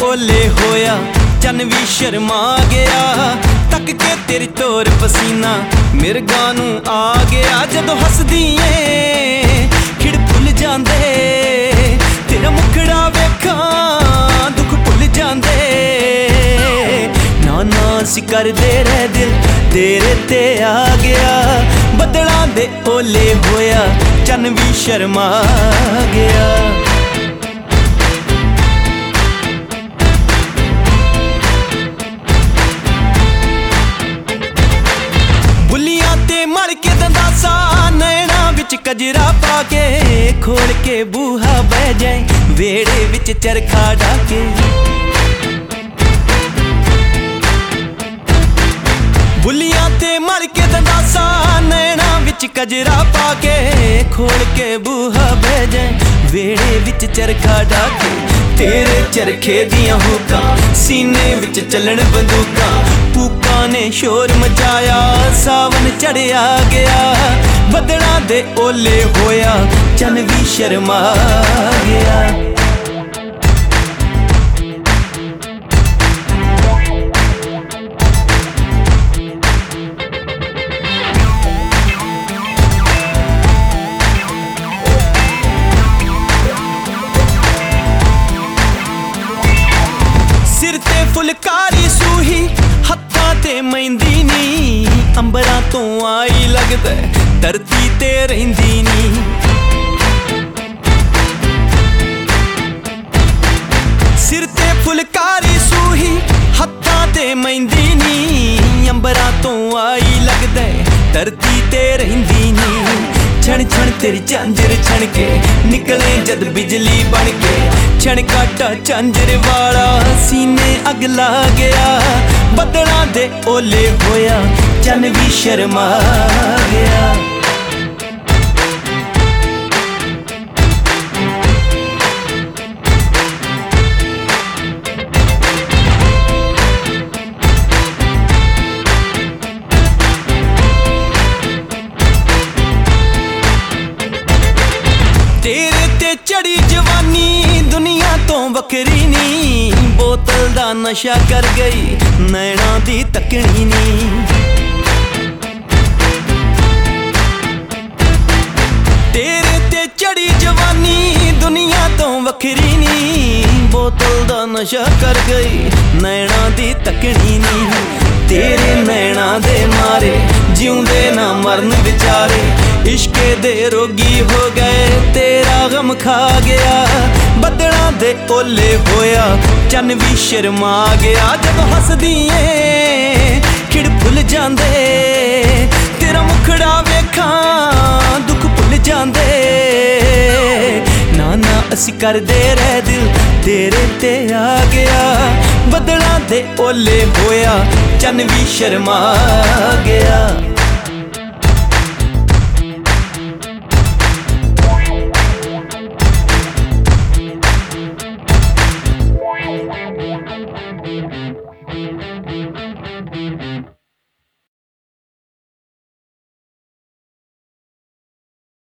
ਓਲੇ ਹੋਇਆ ਚੰਨ ਵੀ ਸ਼ਰਮਾ ਗਿਆ। ਤੱਕ ਕੇ ਤੇਰੀ ਤੋਰ ਪਸੀਨਾ ਮਿਰਗਾਂ ਨੂੰ ਆ ਗਿਆ। ਜਦੋਂ ਹੱਸਦੀ ਏ ਖਿੜ ਭੁੱਲ ਜਾਂਦੇ, ਤੇਰਾ ਮੁਖੜਾ ਵੇਖਾਂ ਦੁੱਖ ਭੁੱਲ ਜਾਂਦੇ। ਨਾ ਨਾ ਅਸੀਂ ਕਰਦੇ ਰਹਿ ਦਿਲ ਤੇਰੇ ਤੇ ਆ ਗਿਆ। ਬੱਦਲਾਂ ਦੇ ਓਲੇ ਹੋਇਆ ਚੰਨ ਵੀ ਸ਼ਰਮਾ ਗਿਆ। ਬੁੱਲੀਆਂ ਤੇ ਮਲ ਕੇ ਦੰਦਾਸਾ ਨੈਣਾ ਵਿੱਚ ਕਜਰਾ ਪਾ ਕੇ, ਖੋਲ ਕੇ ਬੂਹਾ ਬਹਿ ਜਾਏ ਵੇੜੇ ਵਿੱਚ ਚਰਖਾ ਢਾਕੇ। ਬੁੱਲੀਆਂ ਤੇ ਮਲ ਕੇ ਦੰਦਾਸਾ ਨੈਣਾ ਵਿੱਚ ਕਜਰਾ ਪਾ ਕੇ, ਖੋਲ ਕੇ ਬੂਹਾ ਬਹਿ ਜਾਏ ਵੇੜੇ ਵਿੱਚ ਚਰਖਾ ਢਾਕੇ। ਤੇਰੇ ਚਰਖੇ ਦੀਆਂ ਹੁੱਕਾਂ ਸੀਨੇ ਵਿੱਚ ਚੱਲਣ ਬੰਦੂਕਾਂ, ਕੂਕਾਂ ਨੇ ਸ਼ੋਰ ਮਚਾਇਆ ਸਾਵਨ ਚੜਿਆ ਗਿਆ। ਬੱਦਲਾਂ ਦੇ ਓਲੇ ਹੋਇਆ ਚੰਨ ਵੀ ਸ਼ਰਮਾ ਗਿਆ। ਸਿਰ ਤੇ ਫੁਲਕਾਰੀ ਸੂਹੀ ਹੱਥਾਂ ਤੇ ਮਹਿੰਦੀ ਨੀ, ਅੰਬਰਾਂ ਤੋਂ ਆਈ ਲੱਗਦਾ ਧਰਤੀ ਤੇ ਰਹਿੰਦੀ ਨੀ। ਸਿਰ ਤੇ ਫੁਲਕਾਰੀ ਸੂਹੀ ਹੱਥਾਂ ਤੇ ਮਹਿੰਦੀ ਨੀ, ਅੰਬਰਾਂ ਤੋਂ ਆਈ ਲੱਗਦਾ ਧਰਤੀ ਤੇ ਰਹਿੰਦੀ ਨੀ। ਛਣ ਛਣ ਤੇਰੀ ਝਾਂਜਰ ਛਣ ਕੇ ਨਿਕਲੇ ਜਦ ਬਿਜਲੀ ਬਣ ਕੇ, ਛਣ ਕਾਟਾ ਝਾਂਜਰ ਵਾਲਾ ਸੀਨੇ ਅੱਗ ਲਾ ਗਿਆ। ਬੱਦਲਾਂ ਦੇ ਓਲੇ ਹੋਇਆ ਚੰਨ ਵੀ ਸ਼ਰਮਾ ਗਿਆ। ਤੇਰੇ ਤੇ ਚੜੀ ਜਵਾਨੀ ਦੁਨੀਆ ਤੋਂ ਵੱਖਰੀ ਨੀ, ਬੋਤਲ ਦਾ ਨਸ਼ਾ ਕਰ ਗਈ ਨੈਣਾ ਦੀ ਤੱਕਣੀ ਨੀ। ਤੇਰੇ ਤੇ ਚੜੀ ਜਵਾਨੀ ਦੁਨੀਆ ਤੋਂ ਵੱਖਰੀ ਨੀ, ਬੋਤਲ ਦਾ ਨਸ਼ਾ ਕਰ ਗਈ ਨੈਣਾ ਦੀ ਤੱਕਣੀ ਨੀ। ਤੇਰੇ ਨੈਣਾ ਦੇ ਮਾਰੇ ਜਿਉਂਦੇ ਨਾ ਮਰਨ ਵਿਚਾਰੇ, ਇਸ਼ਕੇ ਦੇ ਰੋਗੀ ਹੋ ਗਏ ਤੇਰਾ ਗਮ ਖਾ ਗਿਆ। ਬੱਦਲਾਂ ਦੇ ਓਲੇ ਹੋਇਆ ਚੰਨ ਵੀ ਸ਼ਰਮਾ ਗਿਆ। ਜਦੋਂ ਹੱਸਦੀ ਏ ਖਿੜ ਭੁੱਲ ਜਾਂਦੇ, ਤੇਰਾ ਮੁਖੜਾ ਵੇਖਾਂ ਦੁੱਖ ਭੁੱਲ ਜਾਂਦੇ। ਨਾ ਨਾ ਅਸੀਂ ਕਰਦੇ ਰਹਿ ਦਿਲ ਤੇਰੇ ਤੇ ਆ ਗਿਆ। ਬੱਦਲਾਂ ਦੇ ਓਲੇ ਹੋਇਆ ਚੰਨ ਵੀ ਸ਼ਰਮਾ ਗਿਆ।